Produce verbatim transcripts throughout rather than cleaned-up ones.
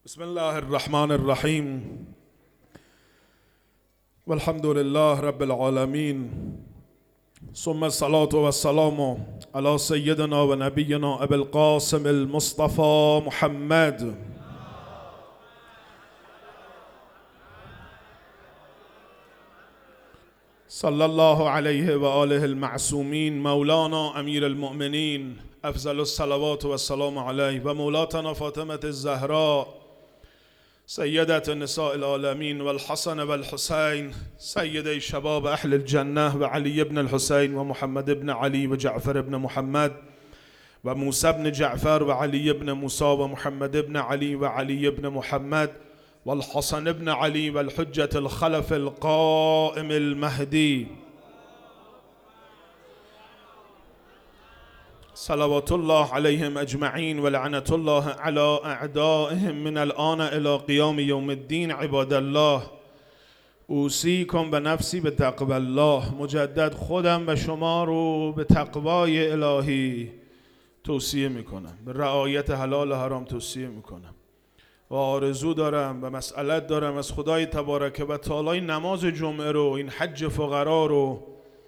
بسم الله الرحمن الرحیم والحمد لله رب العالمین ثم الصلاة والسلام على سيدنا و نبینا ابی القاسم المصطفى محمد صلی الله علیه و آله المعصومین مولانا امیر المؤمنین افضل الصلوات و السلام علیه و مولاتنا فاطمة الزهراء سیدة نساء العالمین والحسن والحسین سیدی شباب اهل الجنه و علی بن الحسین و محمد بن علی و جعفر بن محمد و موسی بن جعفر و علی بن موسی و محمد بن علی و علی بن محمد والحسن بن علی والحجة الخلف القائم المهدی صلوات الله علیهم اجمعین و لعنت الله علی اعدائهم من الآن الى قیام یوم الدین. عباد الله، اوصیکم و نفسی به تقوی الله. مجدد خودم و شما رو به تقوای الهی توصیه میکنم، به رعایت حلال و حرام توصیه میکنم و آرزو دارم و مسئلت دارم از خدای تبارک و تعالی نماز جمعه رو، این حج فقرا رو،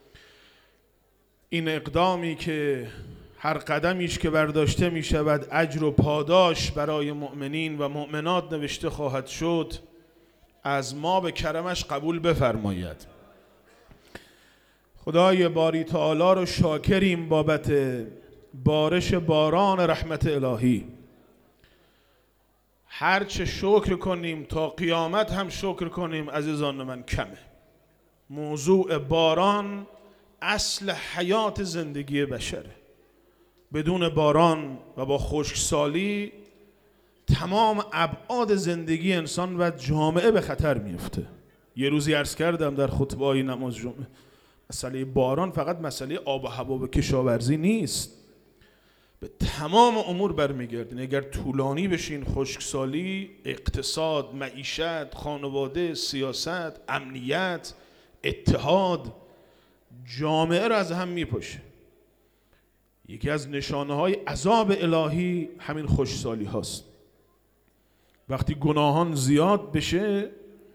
این اقدامی که هر قدمیش که برداشته می شود اجر و پاداش برای مؤمنین و مؤمنات نوشته خواهد شد، از ما به کرمش قبول بفرماید. خدای باری تعالی رو شاکریم بابت بارش باران رحمت الهی. هرچه شکر کنیم تا قیامت هم شکر کنیم عزیزان من کمه. موضوع باران اصل حیات زندگی بشره. بدون باران و با خشکسالی تمام ابعاد زندگی انسان و جامعه به خطر میفته. یه روزی عرض کردم در خطبه‌های نماز جمعه، مسئله باران فقط مسئله آب و هوا و کشاورزی نیست، به تمام امور برمیگردین. اگر طولانی بشین، خشکسالی، اقتصاد، معیشت، خانواده، سیاست، امنیت، اتحاد، جامعه را از هم میپاشه. یکی از نشانه های عذاب الهی همین خشکسالی هاست. وقتی گناهان زیاد بشه،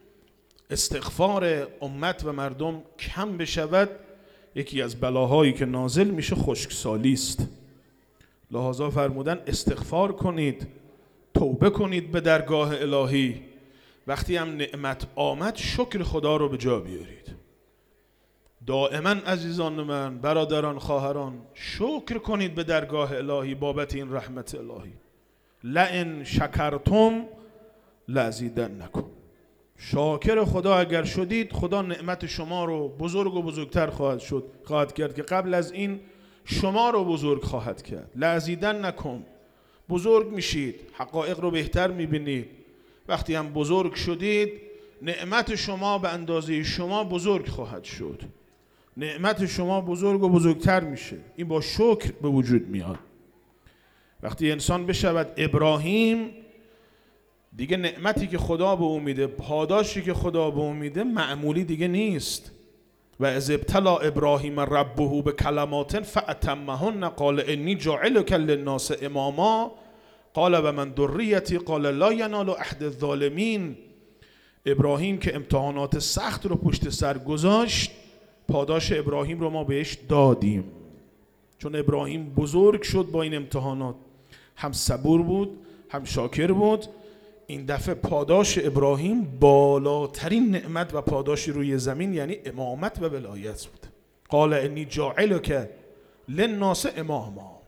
استغفار امت و مردم کم بشود، یکی از بلاهایی که نازل میشه خشکسالی است. لذا فرمودن استغفار کنید، توبه کنید به درگاه الهی. وقتی هم نعمت آمد شکر خدا رو به جا بیارید. دائما عزیزان من، برادران، خواهران، شکر کنید به درگاه الهی بابت این رحمت الهی. لئن شکرتم لازیدنکم. شاکر خدا اگر شدید، خدا نعمت شما رو بزرگ و بزرگتر خواهد شد خواهد کرد که قبل از این شما رو بزرگ خواهد کرد. لازیدنکم، بزرگ میشید، حقایق رو بهتر میبینید. وقتی هم بزرگ شدید، نعمت شما به اندازه شما بزرگ خواهد شد. نعمت شما بزرگ و بزرگتر میشه. این با شکر به وجود میاد. وقتی انسان بشود ابراهیم، دیگه نعمتی که خدا به او میده، پاداشی که خدا به او میده معمولی دیگه نیست. و اذ ابتلی ابراهیم ربه بکلمات فاتمهن قال انی جاعلک للناس اماما قال و من ذریتی قال لا ینال عهد الظالمین. ابراهیم که امتحانات سخت رو پشت سر گذاشت، پاداش ابراهیم رو ما بهش دادیم. چون ابراهیم بزرگ شد با این امتحانات، هم صبور بود هم شاکر بود. این دفعه پاداش ابراهیم بالاترین نعمت و پاداشی روی زمین، یعنی امامت و ولایت بود. قال انی جاعلک للناس اماما.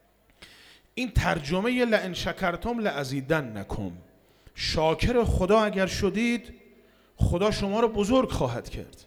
این ترجمه لئن شکرتم لازیدنکم. شاکر خدا اگر شدید، خدا شما رو بزرگ خواهد کرد.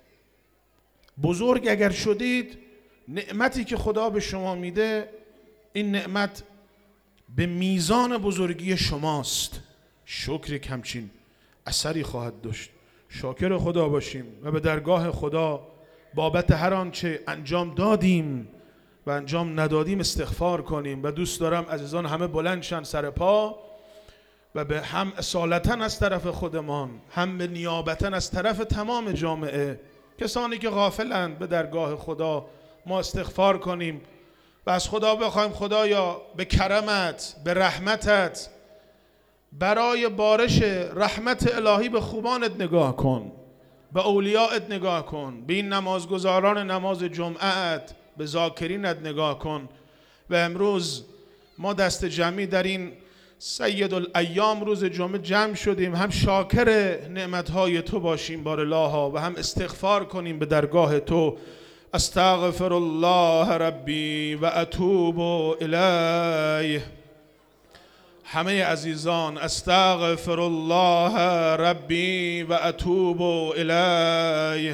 بزرگ اگر شدید، نعمتی که خدا به شما میده، این نعمت به میزان بزرگی شماست. شکر کمچین اثری خواهد داشت. شاکر خدا باشیم و به درگاه خدا بابت هر آنچه انجام دادیم و انجام ندادیم استغفار کنیم. و دوست دارم عزیزان همه بلند شن سر پا و به هم اصالتا از طرف خودمان، هم به نیابتا از طرف تمام جامعه، کسانی که غافلند، به درگاه خدا ما استغفار کنیم و از خدا بخوایم خدایا به کرمت، به رحمتت برای بارش رحمت الهی به خوبانت نگاه کن، به اولیاءت نگاه کن، به این نمازگزاران نماز جمعت، به ذاکرینت نگاه کن. و امروز ما دست جمعی در این سید الایام روز جمعه جمع شدیم، هم شاکر نعمتهای تو باشیم بار الله و هم استغفار کنیم به درگاه تو. استغفر الله ربی و اتوب الیه. همه عزیزان استغفر الله ربی و اتوب الیه.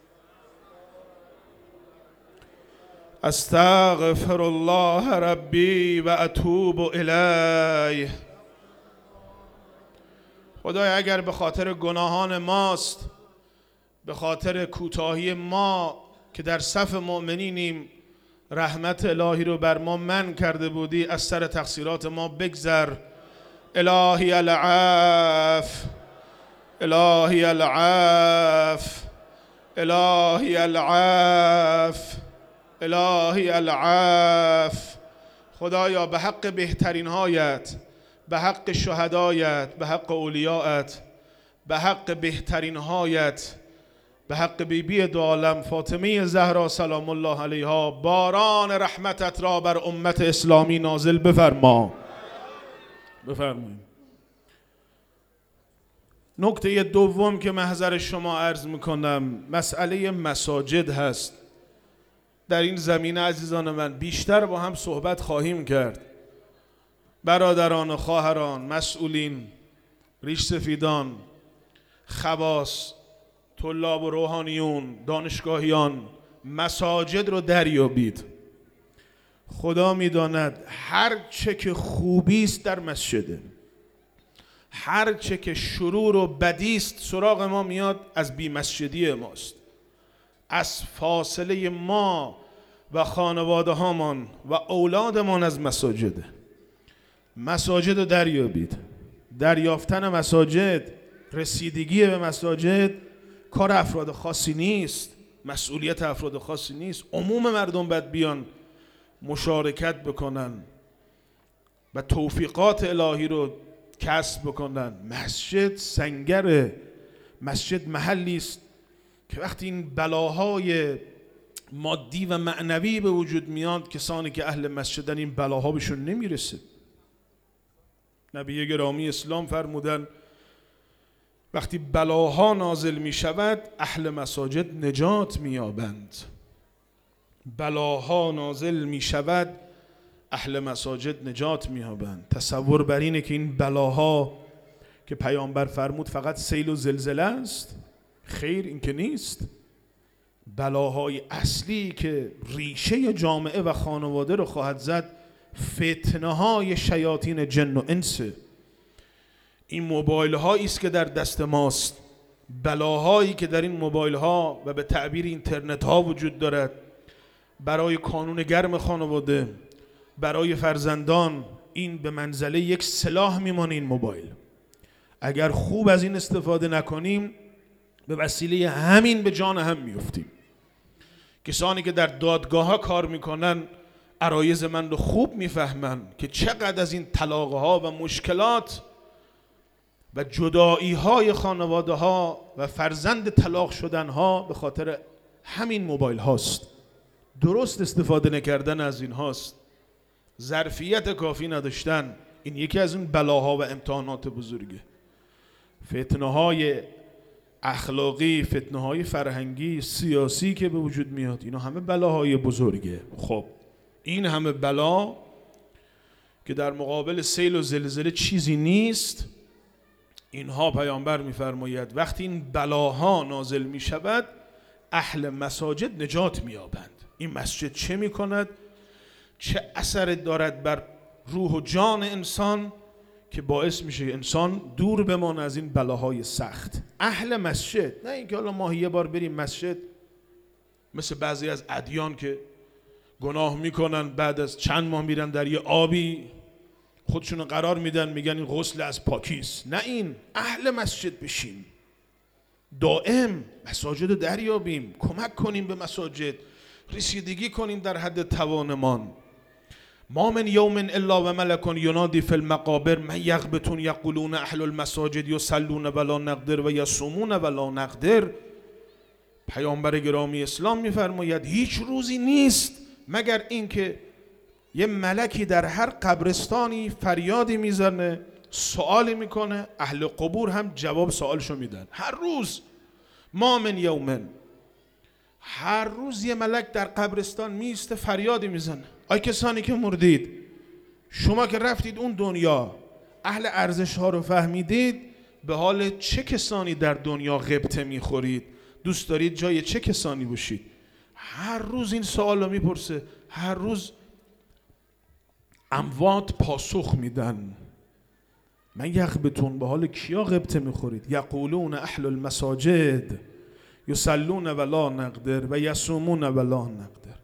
استغفر الله ربی و اتوب الیه. خدایا اگر به خاطر گناهان ماست، به خاطر کوتاهی ما که در صف مؤمنینیم، رحمت الهی رو بر ما من کرده بودی، از سر تقصیرات ما بگذر. الهی العف، الهی العف، الهی العف، الهی العف. خدایا به حق بهترین هایت، به حق شهدایت، به حق اولیاءت، به حق بهترین هایت، به حق بیبی دو عالم فاطمه زهرا سلام الله علیها، باران رحمتت را بر امت اسلامی نازل بفرما. بفرمایید. نکته دوم که محضر شما عرض میکنم مسئله مساجد هست. در این زمینه عزیزان من بیشتر با هم صحبت خواهیم کرد. برادران و خواهران، مسئولین، ریش سفیدان، خواص، طلاب و روحانیون، دانشگاهیان، مساجد رو دریابید. خدا میداند هر چه که خوبی است در مسجده، هر چه که شرور و بدی است سراغ ما میاد از بی مسجدی ماست، از فاصله ما و خانواده هامان و اولادمان از مساجده. مساجد رو دریابید. دریافتن مساجد، رسیدگی به مساجد کار افراد خاصی نیست، مسئولیت افراد خاصی نیست. عموم مردم باید بیان مشارکت بکنن و توفیقات الهی رو کسب بکنن. مسجد سنگر، مسجد محلی است که وقتی این بلاهای مادی و معنوی به وجود میاد، کسانی که اهل مسجدن این بلاها بهشون نمیرسه. نبی گرامی اسلام فرمودن وقتی بلاها نازل می شود اهل مساجد نجات می یابند. بلاها نازل می شود اهل مساجد نجات می یابند. تصور بر اینه که این بلاها که پیامبر فرمود فقط سیل و زلزله است؟ خیر، این که نیست. بلاهای اصلی که ریشه جامعه و خانواده رو خواهد زد فتنه های شیاطین جن و انسه. این موبایل هایی است که در دست ماست، بلاهایی که در این موبایل ها و به تعبیر اینترنت ها وجود دارد، برای کانون گرم خانواده، برای فرزندان، این به منزله یک سلاح میمانه. این موبایل اگر خوب از این استفاده نکنیم به وسیله همین به جان هم میفتیم. کسانی که در دادگاه ها کار میکنن عرایض من رو خوب میفهمن که چقدر از این طلاق ها و مشکلات و جدایی های خانواده ها و فرزند طلاق شدن ها به خاطر همین موبایل هاست. درست استفاده نکردن از این هاست، ظرفیت کافی نداشتن. این یکی از این بلاها و امتحانات بزرگه. فتنه های اخلاقی، فتنه های فرهنگی، سیاسی که به وجود میاد، اینا همه بلاهای بزرگه. خب این همه بلا که در مقابل سیل و زلزله چیزی نیست، اینها پیامبر میفرماید وقتی این بلاها نازل می شود اهل مساجد نجات می یابند. این مسجد چه می کند؟ چه اثر دارد بر روح و جان انسان که باعث میشه انسان دور بمانه از این بلاهای سخت. اهل مسجد، نه اینکه حالا ما یه بار بریم مسجد مثل بعضی از ادیان که گناه میکنن بعد از چند ماه میرن در یه آبی خودشون قرار میدن میگن این غسل از پاکیست. نه، این اهل مسجد بشیم، دائم مساجد رو دریابیم، کمک کنیم به مساجد، رسیدگی کنیم در حد توانمان. ما من یوم الا و ملک ینادی فی المقابر من یغبطون یقولون اهل المساجد یصلون ولا نقدر و یصومون ولا نقدر. پیامبر گرامی اسلام میفرماید هیچ روزی نیست مگر اینکه یه ملکی در هر قبرستانی فریادی میزنه، سوالی میکنه، اهل قبور هم جواب سوالشو میدن. هر روز، ما من یومن، هر روز یه ملک در قبرستان میسته فریادی میزنه. آی کسانی که مردید، شما که رفتید اون دنیا، اهل ارزش ها رو فهمیدید، به حال چه کسانی در دنیا غبطه میخورید؟ دوست دارید جای چه کسانی باشید؟ هر روز این سوال رو میپرسه. هر روز اموات پاسخ میدن. من یغبطون، به حال کیا غبطه میخورید؟ یقولون اهل المساجد یصلون ولا نقدر و یصومون ولا نقدر.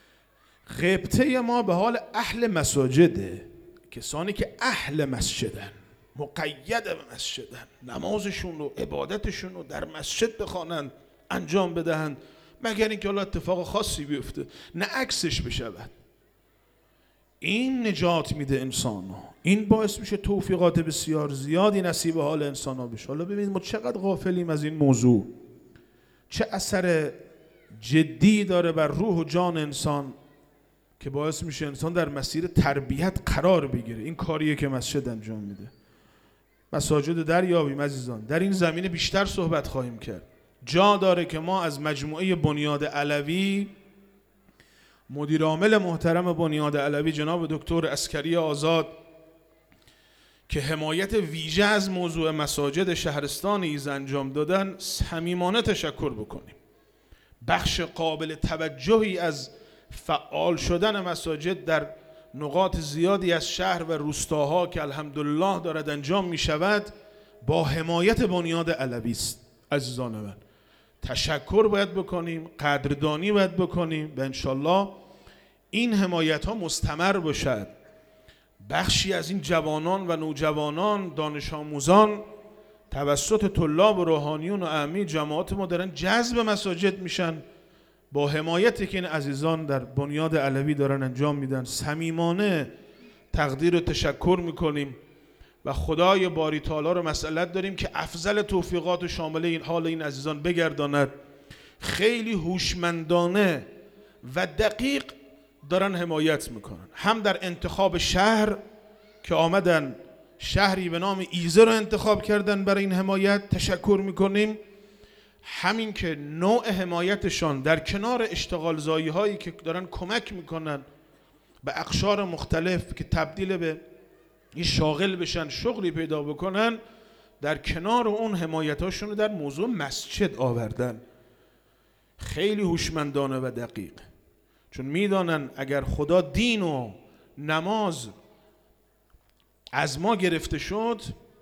غبطه ما به حال اهل مساجده، کسانی که اهل مسجدن، مقید به مسجدن، نمازشون و عبادتشون رو در مسجد بخوانند، انجام بدهند، مگر اینکه حالا اتفاق خاصی بیفته، نه عکسش بشود. این نجات میده انسانو، این باعث میشه توفیقات بسیار زیادی نصیب حال انسانا بشه. حالا ببینید ما چقدر غافلیم از این موضوع، چه اثر جدی داره بر روح و جان انسان که باعث میشه انسان در مسیر تربیت قرار بگیره. این کاریه که مسجد انجام میده. مساجد دریابیم عزیزان، در این زمینه بیشتر صحبت خواهیم کرد. جا داره که ما از مجموعه بنیاد علوی، مدیر عامل محترم بنیاد علوی جناب دکتر عسکری آزاد که حمایت ویژه از موضوع مساجد شهرستان ایز انجام دادن، صمیمانه تشکر بکنیم. بخش قابل توجهی از فعال شدن مساجد در نقاط زیادی از شهر و روستاها که الحمدلله دارد انجام می شود با حمایت بنیاد علوی است. عزیزان من، تشکر باید بکنیم، قدردانی باید بکنیم و انشالله این حمایت ها مستمر باشد. بخشی از این جوانان و نوجوانان، دانش آموزان توسط طلاب و روحانیون و اعمی جماعت ما دارن جذب مساجد میشن با حمایتی که این عزیزان در بنیاد علوی دارن انجام میدن. صمیمانه تقدیر و تشکر میکنیم و خدای باری تعالی رو مسئلت داریم که افضل توفیقات و شامل این حال این عزیزان بگرداند. خیلی هوشمندانه و دقیق دارن حمایت میکنن، هم در انتخاب شهر که آمدن شهری به نام ایزه رو انتخاب کردن برای این حمایت، تشکر میکنیم. همین که نوع حمایتشان در کنار اشتغال زایی هایی که دارن کمک میکنن به اقشار مختلف که تبدیل به یه شاغل بشن، شغلی پیدا بکنن، در کنار اون حمایت هاشون رو در موضوع مسجد آوردن. خیلی هوشمندانه و دقیق، چون میدانن اگر خدا دین و نماز از ما گرفته شد،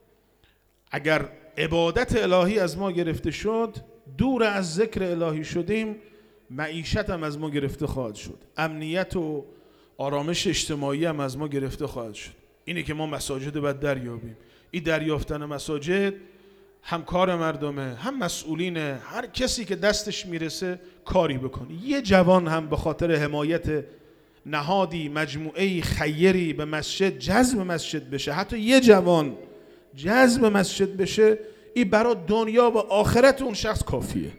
اگر عبادت الهی از ما گرفته شد، دور از ذکر الهی شدیم، معیشت هم از ما گرفته خواهد شد، امنیت و آرامش اجتماعی هم از ما گرفته خواهد شد. اینه که ما مساجد باید دریابیم. این دریافتن مساجد هم کار مردمه، هم مسئولینه. هر کسی که دستش میرسه کاری بکنه. یه جوان هم به خاطر حمایت نهادی، مجموعه‌ای خیری به مسجد جذب مسجد بشه، حتی یه جوان جذب مسجد بشه، این برای دنیا و آخرت اون شخص کافیه.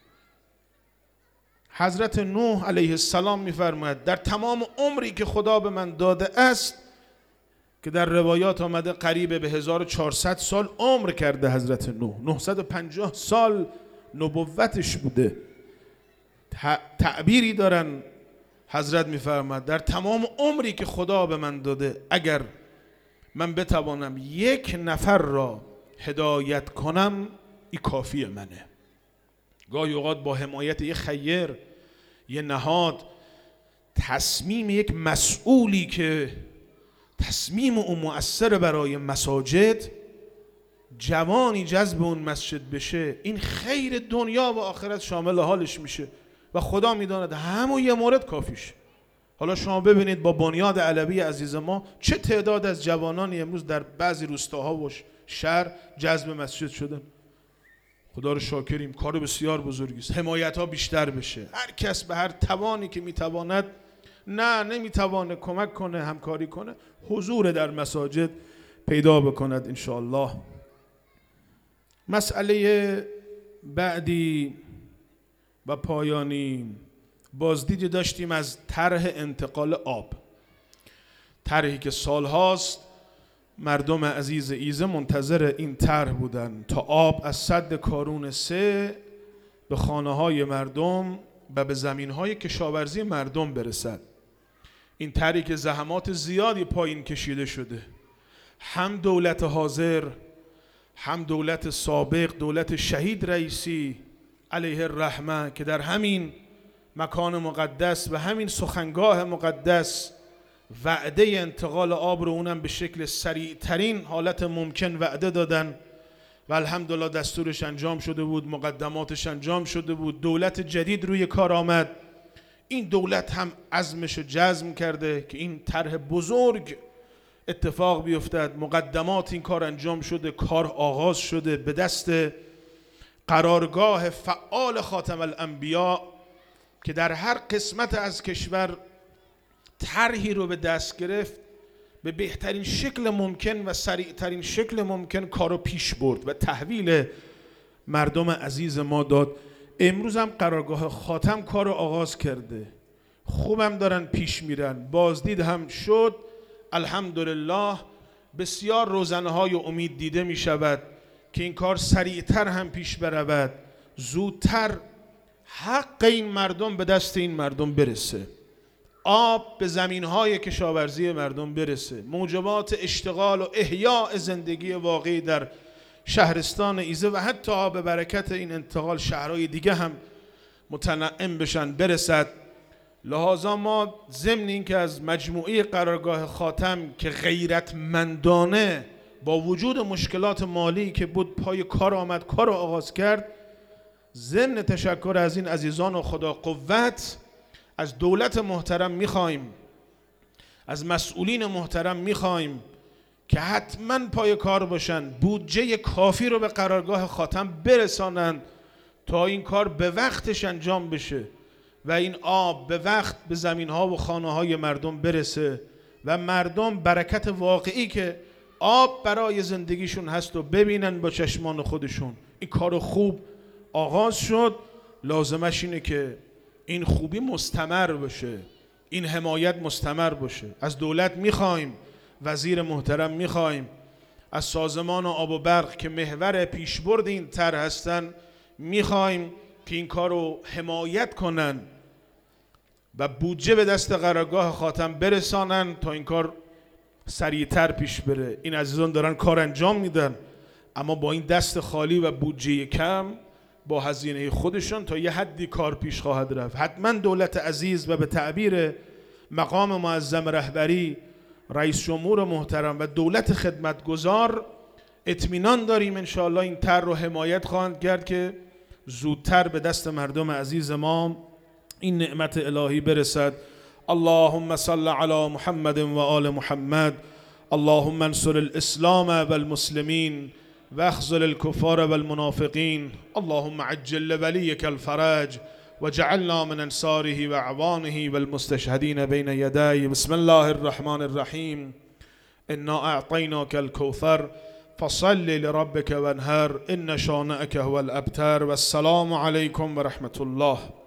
حضرت نوح علیه السلام میفرماید در تمام عمری که خدا به من داده است، که در روایات آمده قریب به هزار و چهارصد سال عمر کرده حضرت نوح، نهصد و پنجاه سال نبوتش بوده. تعبیری دارن حضرت میفرماید در تمام عمری که خدا به من داده، اگر من بتوانم یک نفر را هدایت کنم، این کافی منه. گاهی اوقات با حمایت یک خیر، یک نهاد، تصمیم یک مسئولی که تصمیم او مؤثر برای مساجد، جوانی جذب اون مسجد بشه، این خیر دنیا و آخرت شامل حالش میشه و خدا میداند همون یه مورد کافیش. حالا شما ببینید با بنیاد علوی عزیز ما چه تعداد از جوانانی امروز در بعضی روستاها و شهر جذب مسجد شدن. خدا رو شاکریم، کار بسیار بزرگی است. حمایت ها بیشتر بشه، هر کس به هر توانی که میتواند نه نمیتوانه کمک کنه، همکاری کنه، حضور در مساجد پیدا بکند انشاءالله. مسئله بعدی و پایانی، بازدیدی داشتیم از طرح انتقال آب، طرحی که سالهاست مردم عزیز ایزه منتظر این طرح بودن تا آب از سد کارون سه به خانه های مردم و به زمین های کشاورزی مردم برسد. این طرحی که زحمات زیادی پایین کشیده شده، هم دولت حاضر هم دولت سابق، دولت شهید رئیسی علیه الرحمه که در همین مکان مقدس و همین سخنگاه مقدس وعده انتقال آب رو اونم به شکل سریع ترین حالت ممکن وعده دادن و الحمدلله دستورش انجام شده بود، مقدماتش انجام شده بود، دولت جدید روی کار آمد. این دولت هم عزمش رو جزم کرده که این طرح بزرگ اتفاق بیفتد، مقدمات این کار انجام شده، کار آغاز شده به دست قرارگاه فعال خاتم الانبیا که در هر قسمت از کشور طرحی رو به دست گرفت، به بهترین شکل ممکن و سریعترین شکل ممکن کارو پیش برد و تحویل مردم عزیز ما داد. امروز هم قرارگاه خاتم کارو آغاز کرده، خوبم دارن پیش میرن، بازدید هم شد الحمدلله. بسیار روزنه‌های امید دیده می شود که این کار سریعتر هم پیش برود، زودتر حق این مردم به دست این مردم برسه، آب به زمینهای کشاورزی مردم برسه، موجبات اشتغال و احیاء زندگی واقعی در شهرستان ایزه و حتی به برکت این انتقال شهرهای دیگه هم متنعم بشن برسد. لحاظا ما ضمن این که از مجموعه قرارگاه خاتم که غیرتمندانه با وجود مشکلات مالی که بود پای کار آمد، کار آغاز کرد، ضمن تشکر از این عزیزان و خدا قوت از دولت محترم میخوایم، از مسئولین محترم میخوایم که حتما پای کار باشن، بودجه کافی رو به قرارگاه خاتم برسانند تا این کار به وقتش انجام بشه و این آب به وقت به زمین ها و خانه های مردم برسه و مردم برکت واقعی که آب برای زندگیشون هست و ببینن با چشمان خودشون. این کار خوب آغاز شد، لازمش اینه که این خوبی مستمر باشه، این حمایت مستمر باشه. از دولت میخوایم، وزیر محترم میخوایم، از سازمان آب و برق که محور پیشبرد این طرح هستن میخوایم که این کار رو حمایت کنن و بودجه به دست قرارگاه خاتم برسانن تا این کار سریعتر پیش بره. این عزیزان دارن کار انجام میدن، اما با این دست خالی و بودجه کم با هزینه خودشون تا یه حدی کار پیش خواهد رفت. حتما دولت عزیز و به تعبیر مقام معظم رهبری رئیس جمهور محترم و دولت خدمتگزار اطمینان داریم انشاءالله این طرح رو حمایت خواهند کرد که زودتر به دست مردم عزیز ما این نعمت الهی برسد. اللهم صل علی محمد و آل محمد. اللهم انصر الاسلام والمسلمین واخذل الكفار والمنافقين. اللهم عجل لوليك الفرج وجعلنا من انصاره واعوانه والمستشهدين بين يديه. بسم الله الرحمن الرحيم. انا اعطيناك الكوثر فصل لربك وانهر ان شانئك هو الابتر. والسلام عليكم ورحمة الله.